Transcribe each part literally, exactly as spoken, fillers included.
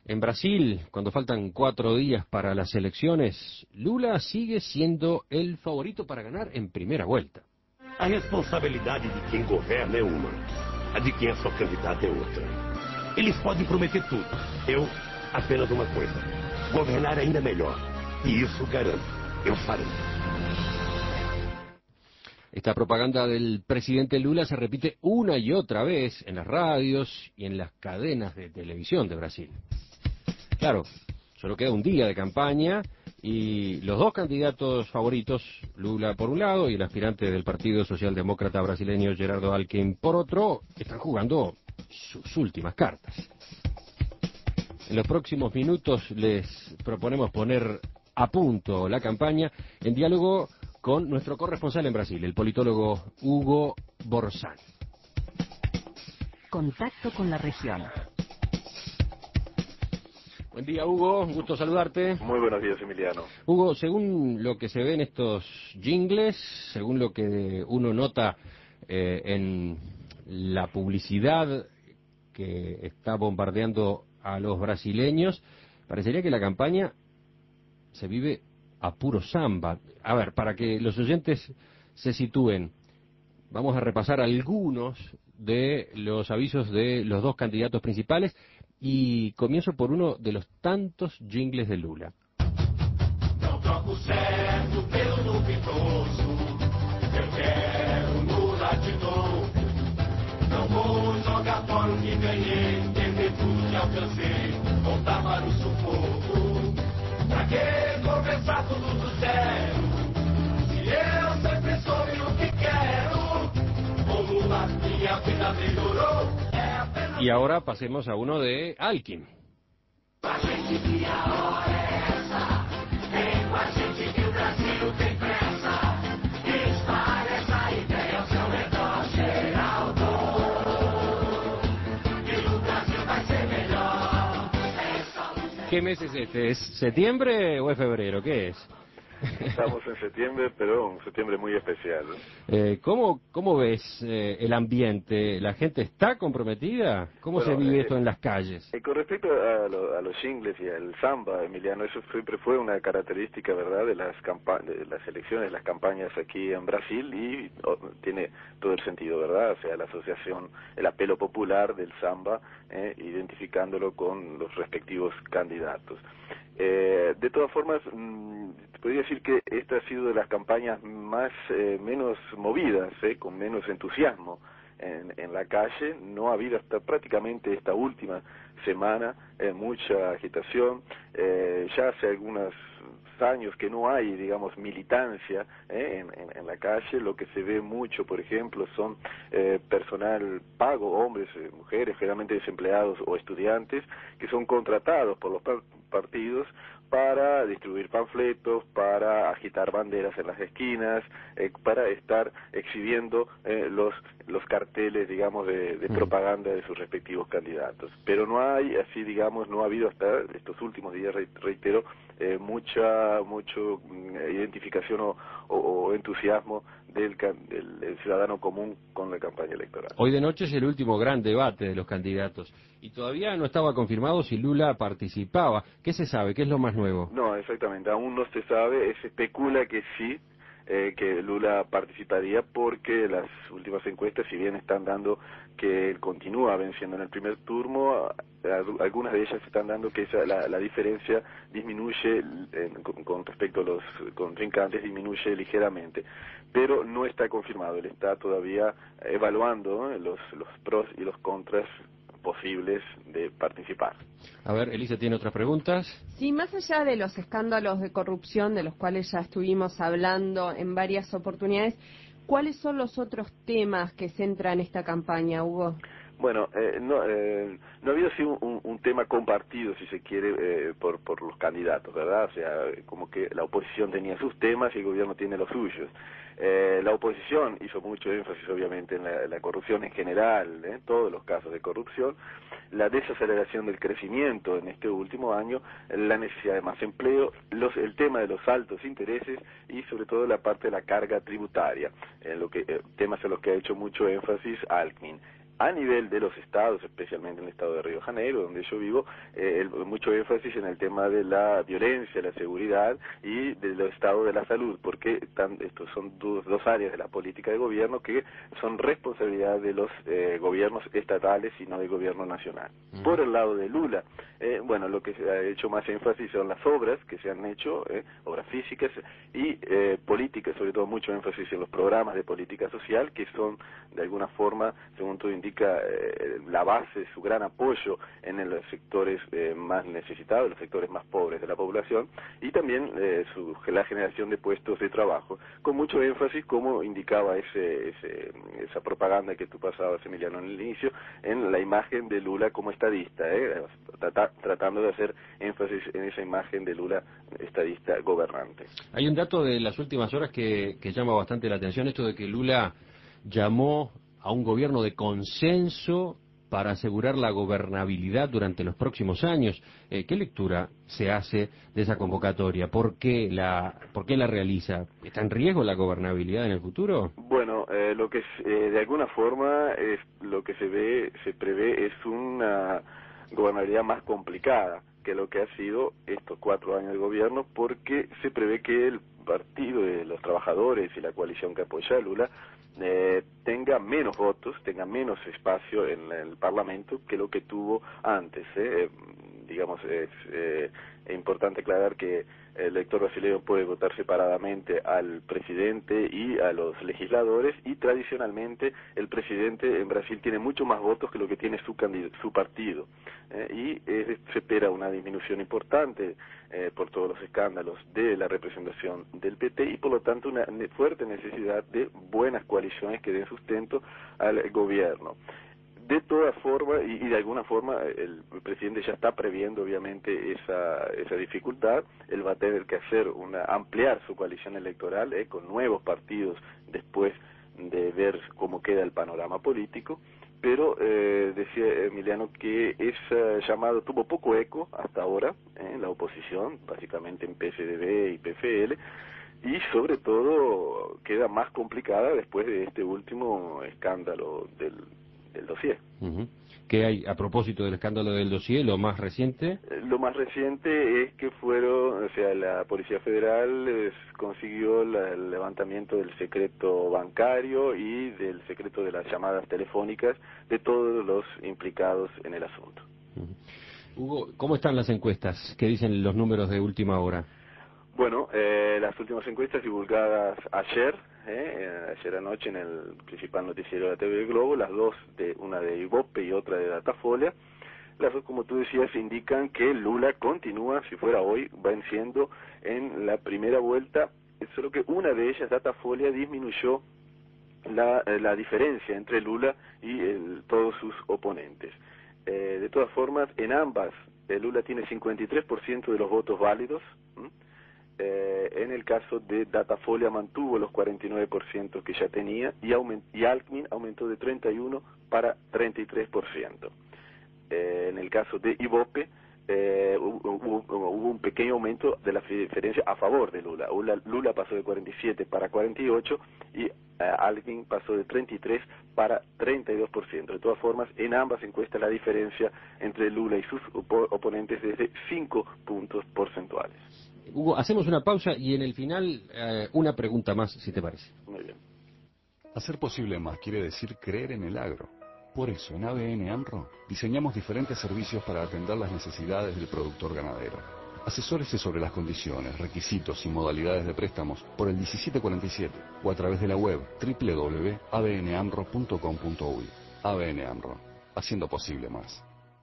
En Brasil, cuando faltan cuatro días para las elecciones, Lula sigue siendo el favorito para ganar en primera vuelta. A responsabilidade de quem governa é uma, a de quem é só candidato é outra. Eles podem prometer tudo, eu apenas uma coisa, governar ainda melhor, e isso garanto, eu farei. Esta propaganda del presidente Lula se repite una y otra vez en las radios y en las cadenas de televisión de Brasil. Claro, solo queda un día de campaña y los dos candidatos favoritos, Lula por un lado y el aspirante del Partido Socialdemócrata brasileño Gerardo Alckmin por otro, están jugando sus últimas cartas. En los próximos minutos les proponemos poner a punto la campaña en diálogo con nuestro corresponsal en Brasil, el politólogo Hugo Borzán. Contacto con la región. Buen día, Hugo, un gusto saludarte. Muy buenos días, Emiliano. Hugo, según lo que se ve en estos jingles, según lo que uno nota eh, en la publicidad que está bombardeando a los brasileños, parecería que la campaña se vive a puro samba. A ver, para que los oyentes se sitúen, vamos a repasar algunos de los avisos de los dos candidatos principales y comienzo por uno de los tantos jingles de Lula. Não troco certo pelo duvidoso, eu quero Lula de novo. Não vou jogar fora o que ganhei, perder tudo que alcancei, voltar para o sufoco. Pra que começar tudo do zero, se eu sempre soube o que quero? Com Lula minha vida melhorou. Y ahora pasemos a uno de Alckmin. A gente que a hora é essa, vem com a gente que o Brasil tem pressa, espalha essa ideia ao seu redor, Geraldo, que o Brasil vai ser melhor. ¿Qué mes es este? ¿Es septiembre o es febrero? ¿Qué es? Estamos en septiembre, pero un septiembre muy especial. Eh, ¿cómo, ¿Cómo ves eh, el ambiente? ¿La gente está comprometida? ¿Cómo Bueno, se vive eh, esto en las calles? Eh, con respecto a, lo, a los jingles y al samba, Emiliano, eso siempre fue una característica, ¿verdad?, de las campa de las elecciones, las campañas aquí en Brasil y oh, tiene todo el sentido, ¿verdad? O sea, la asociación, el apelo popular del samba, eh, identificándolo con los respectivos candidatos. Eh, de todas formas, mmm, podría decir que esta ha sido de las campañas más eh, menos movidas, eh, con menos entusiasmo en, en la calle. No ha habido hasta prácticamente esta última semana eh, mucha agitación. Eh, ya hace algunos años que no hay, digamos, militancia eh, en, en, en la calle. Lo que se ve mucho, por ejemplo, son eh, personal pago, hombres, eh, mujeres, generalmente desempleados o estudiantes, que son contratados por los par partidos para distribuir panfletos, para agitar banderas en las esquinas, eh, para estar exhibiendo eh, los los carteles, digamos, de, de propaganda de sus respectivos candidatos. Pero no hay, así digamos, no ha habido hasta estos últimos días, reitero, eh, mucha mucho identificación o, o, o entusiasmo del, del, del ciudadano común con la campaña electoral. Hoy de noche es el último gran debate de los candidatos y todavía no estaba confirmado si Lula participaba. ¿Qué se sabe? ¿Qué es lo más nuevo? No, exactamente, aún no se sabe, se especula que sí, eh, que Lula participaría porque las últimas encuestas, si bien están dando que él continúa venciendo en el primer turno, algunas de ellas están dando que esa, la, la diferencia disminuye eh, con, con respecto a los contrincantes, disminuye ligeramente, pero no está confirmado, él está todavía evaluando eh, los, los pros y los contras posibles de participar. A ver, Elisa tiene otras preguntas. Sí, más allá de los escándalos de corrupción de los cuales ya estuvimos hablando en varias oportunidades, ¿cuáles son los otros temas que centran esta campaña, Hugo? Bueno, eh, no, eh, no ha habido así un, un tema compartido, si se quiere, eh, por, por los candidatos, ¿verdad? O sea, como que la oposición tenía sus temas y el gobierno tiene los suyos. Eh, la oposición hizo mucho énfasis, obviamente, en la, en la corrupción en general, en ¿eh? todos los casos de corrupción, la desaceleración del crecimiento en este último año, la necesidad de más empleo, los, el tema de los altos intereses y sobre todo la parte de la carga tributaria, en lo que, eh, temas en los que ha hecho mucho énfasis Alckmin. a nivel de los estados, especialmente en el estado de Río de Janeiro, donde yo vivo, eh, el, mucho énfasis en el tema de la violencia, la seguridad y del estado de la salud, porque tan, estos son dos, dos áreas de la política de gobierno que son responsabilidad de los eh, gobiernos estatales y no del gobierno nacional. Uh-huh. Por el lado de Lula, eh, bueno, lo que se ha hecho más énfasis son las obras que se han hecho, eh, obras físicas y eh, políticas, sobre todo mucho énfasis en los programas de política social, que son de alguna forma, según tú indica eh, la base, su gran apoyo en el, los sectores eh, más necesitados, los sectores más pobres de la población, y también eh, su, la generación de puestos de trabajo, con mucho énfasis, como indicaba ese, ese, esa propaganda que tú pasabas, Emiliano, en el inicio, en la imagen de Lula como estadista, eh, trata, tratando de hacer énfasis en esa imagen de Lula estadista gobernante. Hay un dato de las últimas horas que, que llama bastante la atención, esto de que Lula llamó a un gobierno de consenso para asegurar la gobernabilidad durante los próximos años. Eh, ¿Qué lectura se hace de esa convocatoria? ¿Por qué la, por qué la realiza? ¿Está en riesgo la gobernabilidad en el futuro? Bueno, eh, lo que es, eh, de alguna forma es lo que se ve, se prevé es una gobernabilidad más complicada que lo que ha sido estos cuatro años de gobierno, porque se prevé que el Partido de los Trabajadores y la coalición que apoya a Lula eh, tenga menos votos, tenga menos espacio en el Parlamento que lo que tuvo antes. Eh. Digamos, es eh, importante aclarar que el elector brasileño puede votar separadamente al presidente y a los legisladores, y tradicionalmente el presidente en Brasil tiene mucho más votos que lo que tiene su su partido, eh, y eh, se espera una disminución importante eh, por todos los escándalos de la representación del P T, y por lo tanto una fuerte necesidad de buenas coaliciones que den sustento al gobierno. De todas formas, y, y de alguna forma, el, el presidente ya está previendo obviamente esa, esa dificultad. Él va a tener que hacer una ampliar su coalición electoral eh, con nuevos partidos después de ver cómo queda el panorama político, pero eh, decía Emiliano que ese llamado tuvo poco eco hasta ahora eh, en la oposición, básicamente en P S D B y P F L, y sobre todo queda más complicada después de este último escándalo del el dossier. Uh-huh. ¿Qué hay a propósito del escándalo del dossier, lo más reciente? Lo más reciente es que fueron, o sea, la Policía Federal eh, consiguió la, el levantamiento del secreto bancario y del secreto de las llamadas telefónicas de todos los implicados en el asunto. Uh-huh. Hugo, ¿cómo están las encuestas? ¿Qué dicen los números de última hora? Bueno, eh, las últimas encuestas divulgadas ayer, eh, ayer anoche en el principal noticiero de la T V Globo, las dos, de una de Ibope y otra de Datafolia, las dos, como tú decías, indican que Lula continúa, si fuera hoy, venciendo en la primera vuelta, solo que una de ellas, Datafolia, disminuyó la, la diferencia entre Lula y el, todos sus oponentes. Eh, de todas formas, en ambas, eh, Lula tiene cincuenta y tres por ciento de los votos válidos. ¿m? Eh, en el caso de Datafolia mantuvo los cuarenta y nueve por ciento que ya tenía, y, aument y Alckmin aumentó de treinta y uno para treinta y tres por ciento. Eh, en el caso de Ibope eh, hubo, hubo, hubo un pequeño aumento de la diferencia a favor de Lula. Lula, Lula pasó de cuarenta y siete para cuarenta y ocho y eh, Alckmin pasó de treinta y tres para treinta y dos por ciento. De todas formas, en ambas encuestas la diferencia entre Lula y sus op oponentes es de cinco puntos porcentuales. Hugo, hacemos una pausa y en el final eh, una pregunta más, si te parece. Muy bien. Hacer posible más quiere decir creer en el agro. Por eso, en A B N AMRO, diseñamos diferentes servicios para atender las necesidades del productor ganadero. Asesórese sobre las condiciones, requisitos y modalidades de préstamos por el diecisiete cuarenta y siete o a través de la web doble u doble u doble u punto a b n amro punto com punto u y. A B N AMRO, haciendo posible más.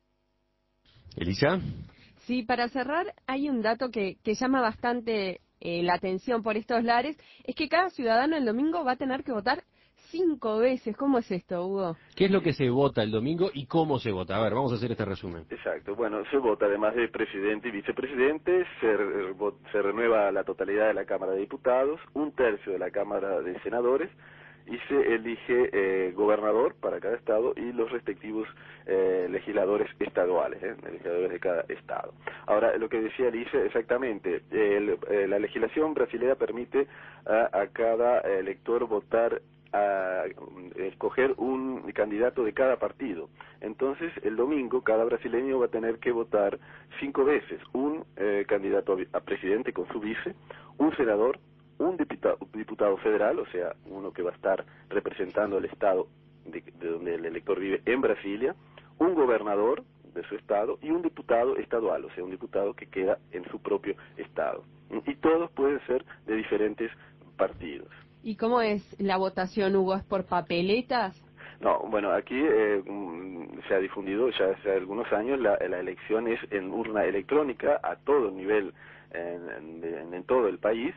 Elisa. Sí, para cerrar, hay un dato que, que llama bastante eh, la atención por estos lares, es que cada ciudadano el domingo va a tener que votar cinco veces. ¿Cómo es esto, Hugo? ¿Qué es lo que se vota el domingo y cómo se vota? A ver, vamos a hacer este resumen. Exacto. Bueno, se vota además de presidente y vicepresidente, se, re se renueva la totalidad de la Cámara de Diputados, un tercio de la Cámara de Senadores, y se elige eh, gobernador para cada estado y los respectivos eh, legisladores estaduales, eh, legisladores de cada estado. Ahora, lo que decía Alicia, exactamente, el, eh, la legislación brasileña permite a, a cada elector votar a escoger un candidato de cada partido. Entonces, el domingo cada brasileño va a tener que votar cinco veces, un eh, candidato a, a presidente con su vice, un senador, un diputado, diputado federal, o sea, uno que va a estar representando el estado de, de donde el elector vive en Brasilia, un gobernador de su estado y un diputado estadual, o sea, un diputado que queda en su propio estado. Y todos pueden ser de diferentes partidos. ¿Y cómo es la votación, Hugo? ¿Es por papeletas? No, bueno, aquí eh, se ha difundido ya hace algunos años la, la elección es en urna electrónica a todo nivel, en, en, en todo el país.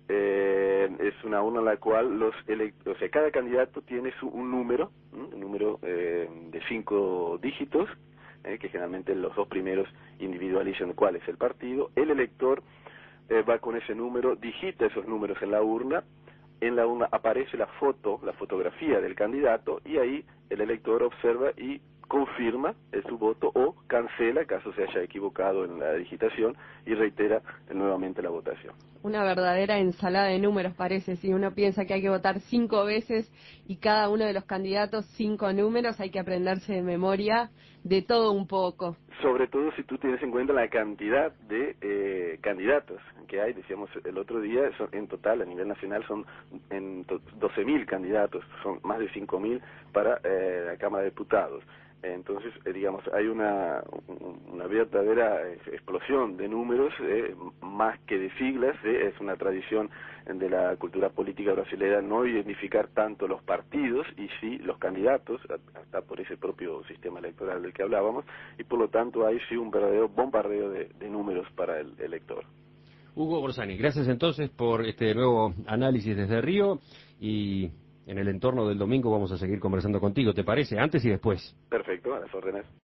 Eh, es una urna en la cual los elect o sea, cada candidato tiene su, un número, ¿m? un número eh, de cinco dígitos, eh, que generalmente los dos primeros individualizan cuál es el partido. El elector eh, va con ese número, digita esos números en la urna. En la urna aparece la foto, la fotografía del candidato, y ahí el elector observa y confirma eh, su voto o cancela, caso se haya equivocado en la digitación, y reitera eh, nuevamente la votación. Una verdadera ensalada de números parece. Si uno piensa que hay que votar cinco veces y cada uno de los candidatos cinco números, hay que aprenderse de memoria de todo un poco. Sobre todo si tú tienes en cuenta la cantidad de eh, candidatos que hay. Decíamos el otro día, son, en total a nivel nacional son en doce mil candidatos, son más de cinco mil para eh, la Cámara de Diputados. Entonces, eh, digamos, hay una, una verdadera explosión de números, eh, más que de siglas. Eh, es una tradición de la cultura política brasileña no identificar tanto los partidos y sí los candidatos, hasta por ese propio sistema electoral del que hablábamos, y por lo tanto hay sí un verdadero bombardeo de, de números para el elector. Hugo Borsani, gracias entonces por este nuevo análisis desde Río, y en el entorno del domingo vamos a seguir conversando contigo, ¿te parece? Antes y después. Perfecto, a las órdenes.